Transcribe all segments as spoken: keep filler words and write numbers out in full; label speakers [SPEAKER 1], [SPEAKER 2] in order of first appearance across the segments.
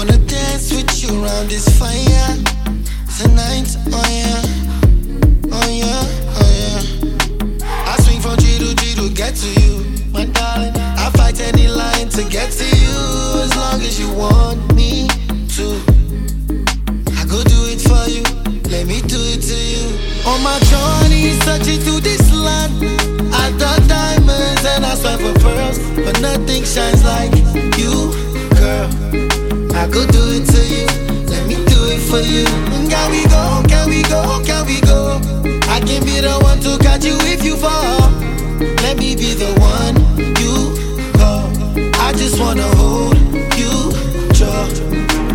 [SPEAKER 1] wanna dance with you around this fire tonight, oh yeah, oh yeah, oh yeah. I swing from G to G to get to you, my darling. I fight any line to get to you, as long as you want me to. I go do it for you, let me do it to you. On my journey, searching through this land, I thought diamonds and I swear for pearls, but nothing shines like you, girl. I go do it to you, let me do it for you. Can we go, can we go, can we go? I can be the one to catch you if you fall. Let me be the one you call. I just wanna hold you, jaw.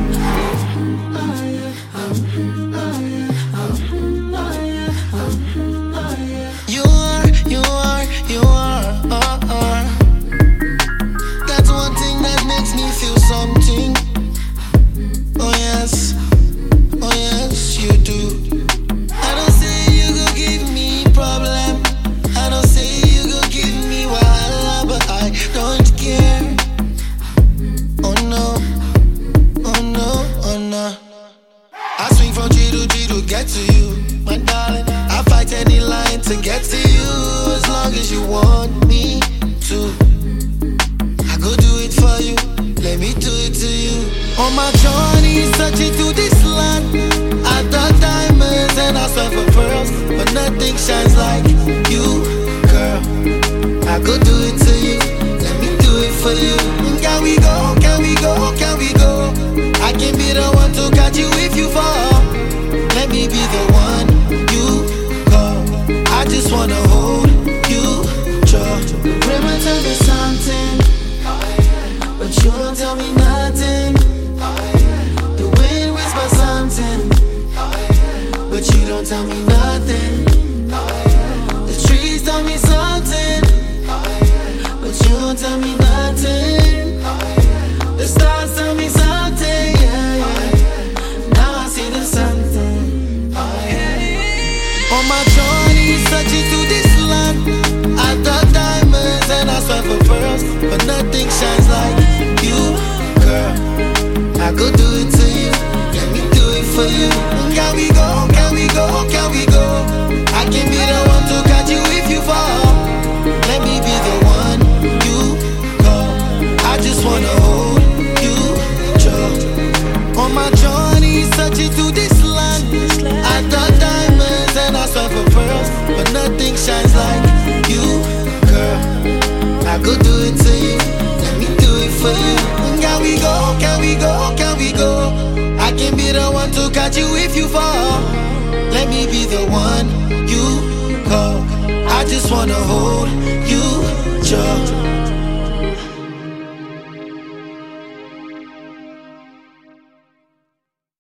[SPEAKER 1] You are, you are, you are, uh, uh. That's one thing that makes me feel something. Oh yes, oh yes, you do. I don't say you go give me problem, I don't say you go give me wahala, but I don't care. Oh no, oh no, oh no. I swing from G to G to get to you, my darling. I fight any line to get to you, as long as you want me to. I go do it for you, let me do it to you. On my journey, searching through this land, I thought diamonds and I swear for pearls, but nothing shines like you, girl. I go do it to you, let me do it for you. Can we go, can we go, can we go? I can be the one to catch you if you fall. Let me be the one you call. I just wanna hold you, jaw. River tell me something, but you don't tell me nothing. The wind whispers something, but you don't tell me nothing. The trees tell me something, but you don't tell me nothing. The stars tell me something, yeah, yeah. Now I see the something, yeah. On my journey, searching through this land, I thought diamonds and I swear for pearls, but nothing shines like you, girl. I go do it to you, let me do it for you. Can we go, can we go, can we go? I can be the one to catch you if you fall. Let me be the one you call. I just wanna hold you, jaw. On my journey, searching through this land, I thought diamonds and I swear for pearls, but nothing shines like you, girl. I go do it to you, let me do it for you. Can we go, can we go, can we go? I can be the one to catch you if you fall. Let me be the one you call. I just wanna hold you, jaw.